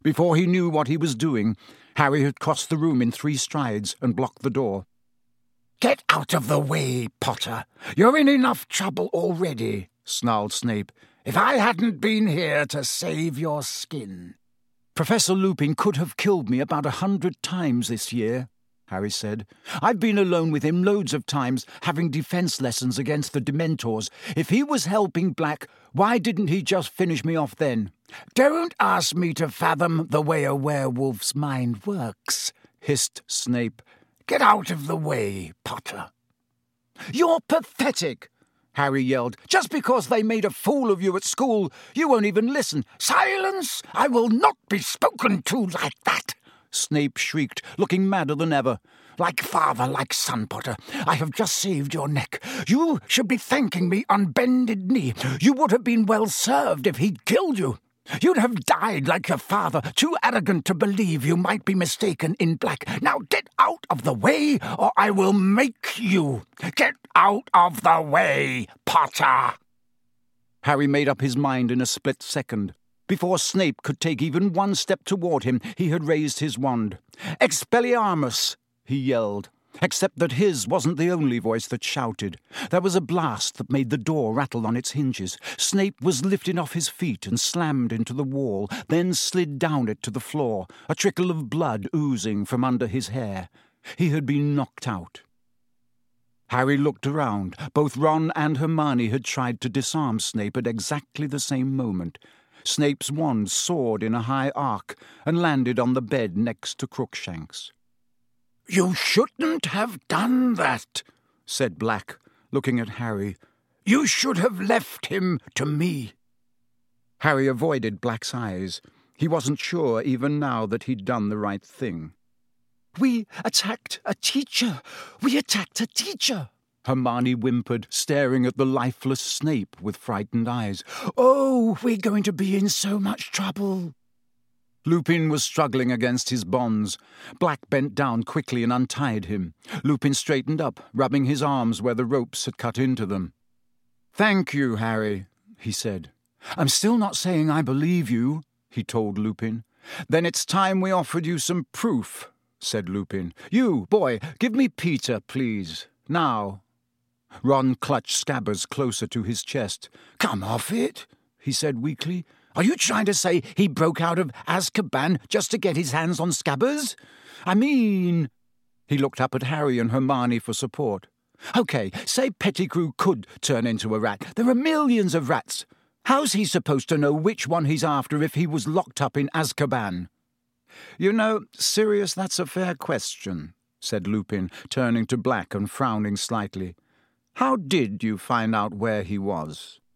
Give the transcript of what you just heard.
Before he knew what he was doing, Harry had crossed the room in 3 strides and blocked the door. "Get out of the way, Potter. You're in enough trouble already," snarled Snape. "If I hadn't been here to save your skin." "Professor Lupin could have killed me about 100 times this year," Harry said. "I've been alone with him loads of times, having defense lessons against the Dementors. If he was helping Black, why didn't he just finish me off then?" "Don't ask me to fathom the way a werewolf's mind works," hissed Snape. "Get out of the way, Potter." "You're pathetic," Harry yelled. "Just because they made a fool of you at school, you won't even listen." "Silence! I will not be spoken to like that!" Snape shrieked, looking madder than ever. "Like father, like son, Potter. I have just saved your neck. You should be thanking me on bended knee. You would have been well served if he'd killed you. You'd have died like your father, too arrogant to believe you might be mistaken in Black. Now get out of the way, or I will make you. Get out of the way, Potter!" Harry made up his mind in a split second. Before Snape could take even 1 step toward him, he had raised his wand. "Expelliarmus!" he yelled. Except that his wasn't the only voice that shouted. There was a blast that made the door rattle on its hinges. Snape was lifted off his feet and slammed into the wall, then slid down it to the floor, a trickle of blood oozing from under his hair. He had been knocked out. Harry looked around. Both Ron and Hermione had tried to disarm Snape at exactly the same moment. Snape's wand soared in a high arc and landed on the bed next to Crookshanks. "You shouldn't have done that," said Black, looking at Harry. "You should have left him to me." Harry avoided Black's eyes. He wasn't sure even now that he'd done the right thing. "We attacked a teacher! We attacked a teacher!" Hermione whimpered, staring at the lifeless Snape with frightened eyes. "Oh, we're going to be in so much trouble." Lupin was struggling against his bonds. Black bent down quickly and untied him. Lupin straightened up, rubbing his arms where the ropes had cut into them. "Thank you, Harry," he said. "I'm still not saying I believe you," he told Lupin. "Then it's time we offered you some proof," said Lupin. "You, boy, give me Peter, please. Now." Ron clutched Scabbers closer to his chest. "Come off it," he said weakly. "Are you trying to say he broke out of Azkaban just to get his hands on Scabbers? I mean—" He looked up at Harry and Hermione for support. "Okay, say Pettigrew could turn into a rat. There are millions of rats. How's he supposed to know which one he's after if he was locked up in Azkaban?" "You know, Sirius, that's a fair question," said Lupin, turning to Black and frowning slightly. "How did you find out where he was?"